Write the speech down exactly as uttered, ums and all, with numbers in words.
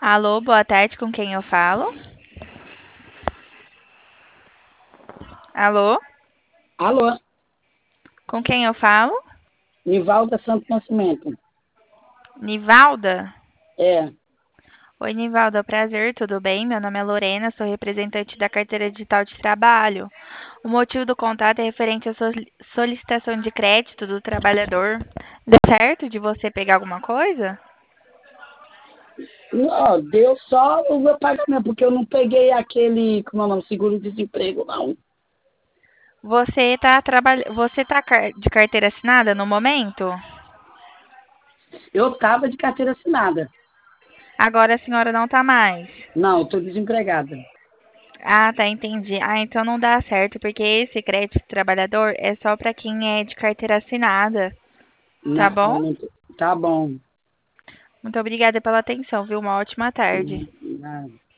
Alô, boa tarde, com quem eu falo? Alô, Alô, com quem eu falo? Nivalda Santo Nascimento. Nivalda? É, Oi, Nivalda, prazer, tudo bem? Meu nome é Lorena, sou representante da carteira digital de trabalho. O motivo do contato é referente à soli- solicitação de crédito do trabalhador. Deu certo de você pegar alguma coisa? ó, deu só o meu pagamento, porque eu não peguei aquele, como é o nome, seguro-desemprego, não. Você tá trabalha... você tá car- de carteira assinada no momento? Eu tava de carteira assinada. Agora a senhora não tá mais. Não, eu tô desempregada. Ah, tá, entendi. Ah, então não dá certo, porque esse crédito trabalhador é só para quem é de carteira assinada, tá Não, bom? não tô- tá bom. Muito obrigada pela atenção, viu? Uma ótima tarde. Não.